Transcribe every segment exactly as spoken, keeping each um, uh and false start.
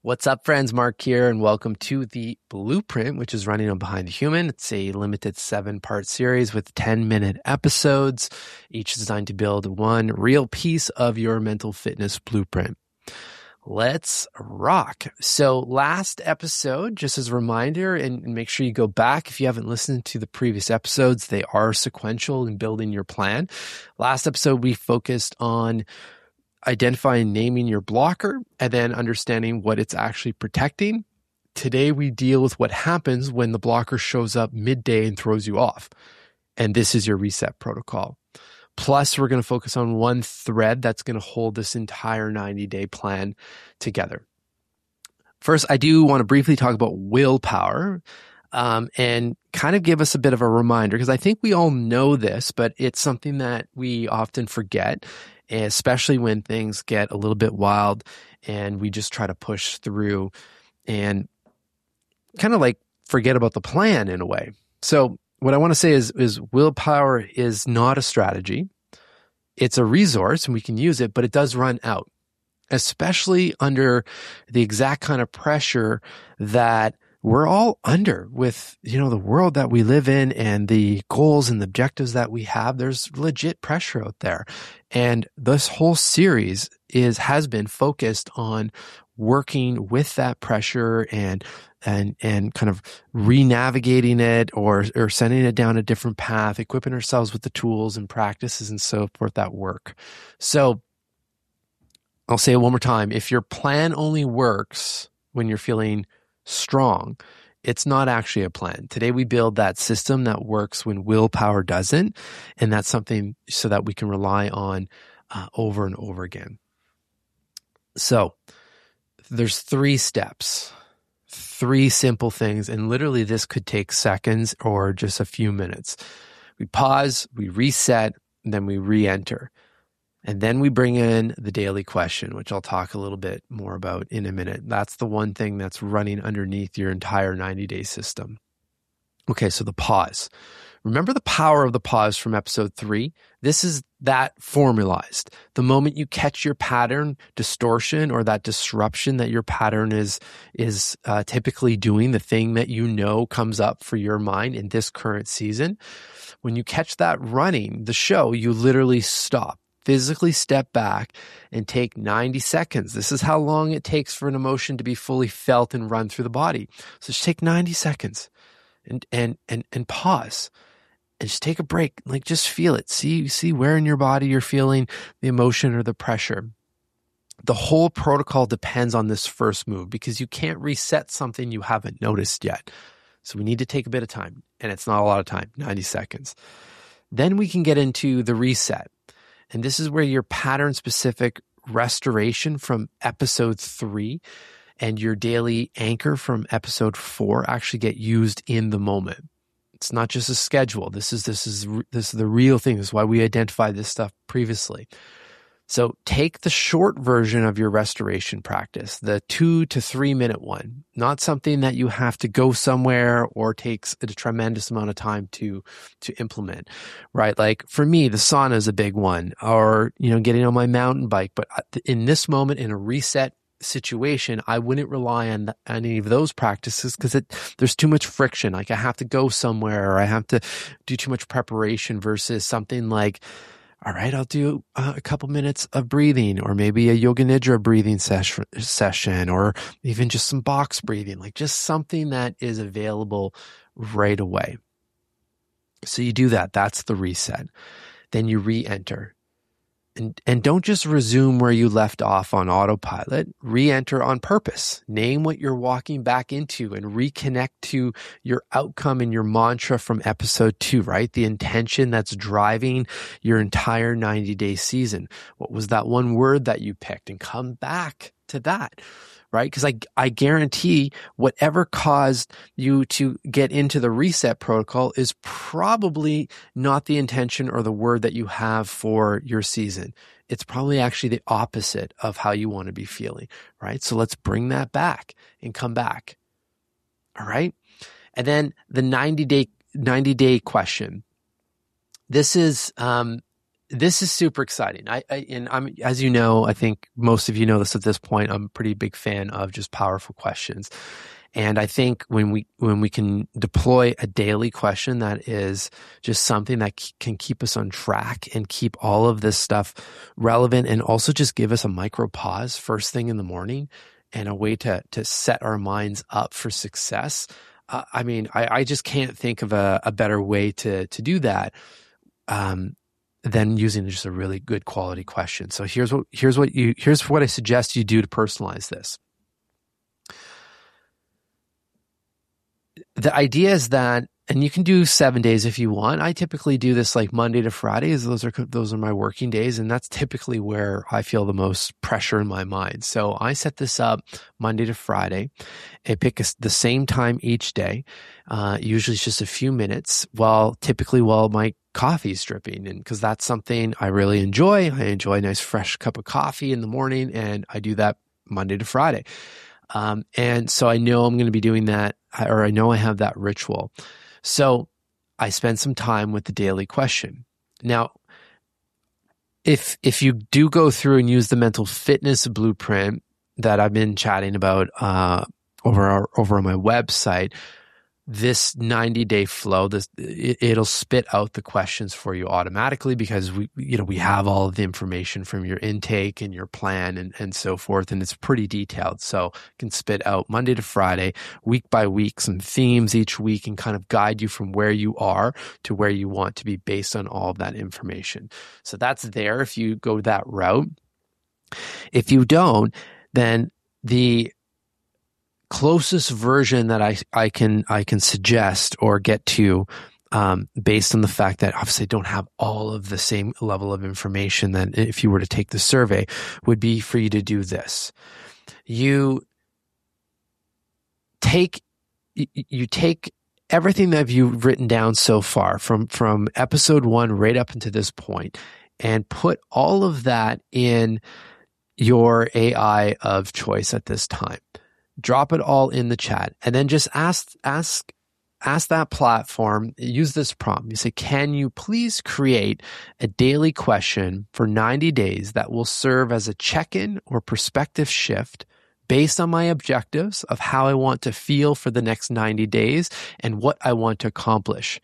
What's up, friends? Mark here, and welcome to The Blueprint, which is running on Behind the Human. It's a limited seven-part series with ten-minute episodes, each designed to build one real piece of your mental fitness blueprint. Let's rock. So last episode, just as a reminder, and make sure you go back if you haven't listened to the previous episodes, they are sequential in building your plan. Last episode, we focused on identifying, naming your blocker, and then understanding what it's actually protecting. Today, we deal with what happens when the blocker shows up midday and throws you off. And this is your reset protocol. Plus, we're going to focus on one thread that's going to hold this entire ninety-day plan together. First, I do want to briefly talk about willpower um, and kind of give us a bit of a reminder, because I think we all know this, but it's something that we often forget, especially when things get a little bit wild and we just try to push through and kind of like forget about the plan in a way. So what I want to say is, is willpower is not a strategy. It's a resource and we can use it, but it does run out, especially under the exact kind of pressure that we're all under with, you know, the world that we live in and the goals and the objectives that we have. There's legit pressure out there. And this whole series is, has been focused on working with that pressure and, and, and kind of re-navigating it or, or sending it down a different path, equipping ourselves with the tools and practices and so forth that work. So I'll say it one more time. If your plan only works when you're feeling strong, it's not actually a plan. Today we build that system that works when willpower doesn't, and that's something so that we can rely on uh, over and over again. So there's three steps, three simple things, and literally this could take seconds or just a few minutes. We pause, we reset, and then we re-enter. And then we bring in the daily question, which I'll talk a little bit more about in a minute. That's the one thing that's running underneath your entire ninety-day system. Okay, so the pause. Remember the power of the pause from episode three? This is that formalized. The moment you catch your pattern distortion or that disruption that your pattern is, is uh, typically doing, the thing that you know comes up for your mind in this current season, when you catch that running the show, you literally stop. Physically step back and take ninety seconds. This is how long it takes for an emotion to be fully felt and run through the body. So just take ninety seconds and, and, and, and pause and just take a break. Like just feel it. See, see where in your body you're feeling the emotion or the pressure. The whole protocol depends on this first move because you can't reset something you haven't noticed yet. So we need to take a bit of time, and it's not a lot of time, ninety seconds. Then we can get into the reset. And this is where your pattern-specific restoration from episode three and your daily anchor from episode four actually get used in the moment. It's not just a schedule. This is this is this is the real thing. This is why we identified this stuff previously. So take the short version of your restoration practice, the two to three minute one, not something that you have to go somewhere or takes a tremendous amount of time to, to implement, right? Like for me, the sauna is a big one, or, you know, getting on my mountain bike. But in this moment, in a reset situation, I wouldn't rely on any of those practices because it there's too much friction. Like I have to go somewhere or I have to do too much preparation versus something like, all right, I'll do uh, a couple minutes of breathing or maybe a yoga nidra breathing ses- session or even just some box breathing, like just something that is available right away. So you do that. That's the reset. Then you re-enter. And, and don't just resume where you left off on autopilot. Re-enter on purpose. Name what you're walking back into and reconnect to your outcome and your mantra from episode two, right? The intention that's driving your entire ninety-day season. What was that one word that you picked? And come back to that, right? Because I, I guarantee whatever caused you to get into the reset protocol is probably not the intention or the word that you have for your season. It's probably actually the opposite of how you want to be feeling, right? So let's bring that back and come back. All right. And then the ninety day, ninety day question. This is, um, this is super exciting. I, I and I'm, as you know, I think most of you know this at this point, I'm a pretty big fan of just powerful questions. And I think when we when we can deploy a daily question that is just something that c- can keep us on track and keep all of this stuff relevant, and also just give us a micro pause first thing in the morning and a way to to set our minds up for success. Uh, I mean, I, I just can't think of a, a better way to to do that um, than using just a really good quality question. So here's what here's what you here's what I suggest you do to personalize this. The idea is that, and you can do seven days if you want. I typically do this like Monday to Fridays. Those are those are my working days, and that's typically where I feel the most pressure in my mind. So I set this up Monday to Friday. I pick a, the same time each day. Uh, usually it's just a few minutes. While typically while my coffee's dripping, and because that's something I really enjoy. I enjoy a nice fresh cup of coffee in the morning, and I do that Monday to Friday. Um, and so I know I'm going to be doing that, or I know I have that ritual. So I spend some time with the daily question. Now, if if you do go through and use the mental fitness blueprint that I've been chatting about uh, over our, over on my website, this ninety day flow, this it, it'll spit out the questions for you automatically, because we you know we have all of the information from your intake and your plan and, and so forth, and it's pretty detailed. So it can spit out Monday to Friday, week by week, some themes each week, and kind of guide you from where you are to where you want to be based on all of that information. So that's there if you go that route. If you don't, then the closest version that I, I can I can suggest or get to, um, based on the fact that obviously I don't have all of the same level of information that if you were to take the survey, would be for you to do this. You take you take everything that you've written down so far from from episode one right up into this point, and put all of that in your A I of choice at this time. Drop it all in the chat, and then just ask, ask, ask that platform, use this prompt. You say, can you please create a daily question for ninety days that will serve as a check-in or perspective shift based on my objectives of how I want to feel for the next ninety days and what I want to accomplish.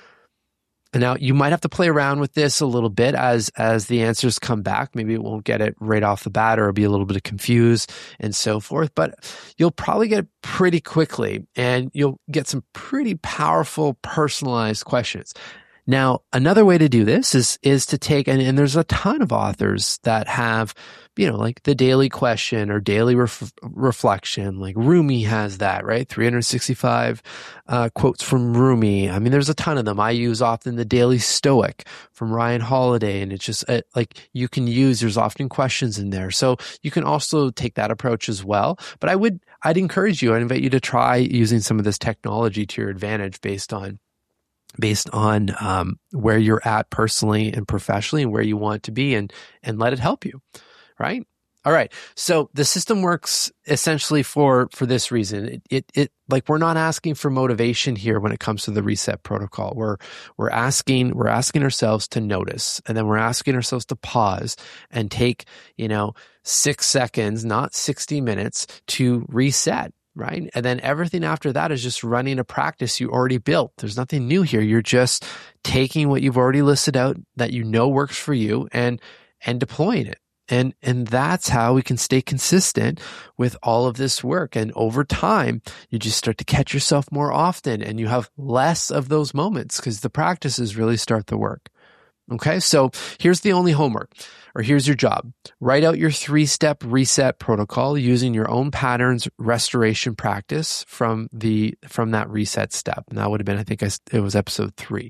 And now you might have to play around with this a little bit as as the answers come back. Maybe it won't get it right off the bat, or it'll be a little bit confused and so forth. But you'll probably get it pretty quickly, and you'll get some pretty powerful personalized questions. Now, another way to do this is is to take, and, and there's a ton of authors that have, you know, like the daily question or daily ref, reflection, like Rumi has that, right? three hundred sixty-five uh, quotes from Rumi. I mean, there's a ton of them. I use often the Daily Stoic from Ryan Holiday, and it's just uh, like you can use, there's often questions in there. So you can also take that approach as well. But I would, I'd encourage you, I'd invite you to try using some of this technology to your advantage based on based on um, where you're at personally and professionally and where you want to be, and and let it help you, right? All right. So the system works essentially for for this reason. It, it it like we're not asking for motivation here when it comes to the reset protocol. We're we're asking we're asking ourselves to notice, and then we're asking ourselves to pause and take, you know, six seconds, not sixty minutes, to reset. Right? And then everything after that is just running a practice you already built. There's nothing new here. You're just taking what you've already listed out that you know works for you and and deploying it. And and that's how we can stay consistent with all of this work. And over time, you just start to catch yourself more often, and you have less of those moments because the practices really start the work. Okay, so here's the only homework, or here's your job. Write out your three-step reset protocol using your own patterns restoration practice from the from that reset step. And that would have been, I think I, it was episode three.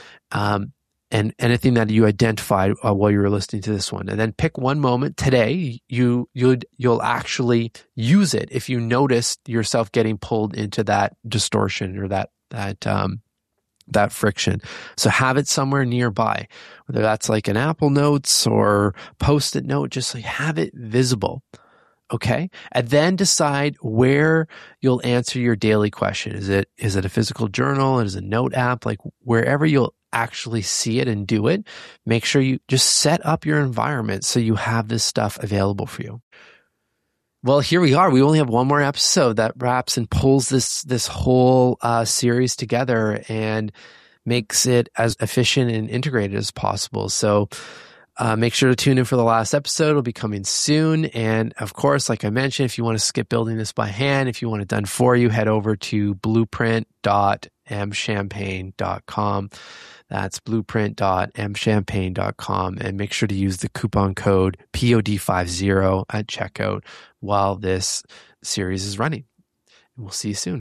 Um, and anything that you identified uh, while you were listening to this one. And then pick one moment today you, you'd, you'll actually use it if you notice yourself getting pulled into that distortion or that that um that friction. So have it somewhere nearby, whether that's like an Apple Notes or Post-it note, just like have it visible. Okay. And then decide where you'll answer your daily question. Is it, is it a physical journal? Is it a note app? Like wherever you'll actually see it and do it, make sure you just set up your environment so you have this stuff available for you. Well, here we are. We only have one more episode that wraps and pulls this this whole uh, series together and makes it as efficient and integrated as possible. So uh, make sure to tune in for the last episode. It'll be coming soon. And of course, like I mentioned, if you want to skip building this by hand, if you want it done for you, head over to blueprint dot m champagne dot com. That's blueprint dot m champagne dot com, and make sure to use the coupon code P O D fifty at checkout while this series is running. We'll see you soon.